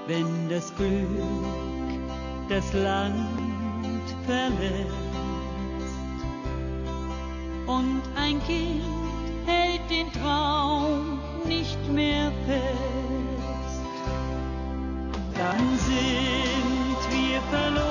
wenn das Glück das Land verlässt und ein Kind hält den Traum nicht mehr fest, dann sind wir verloren.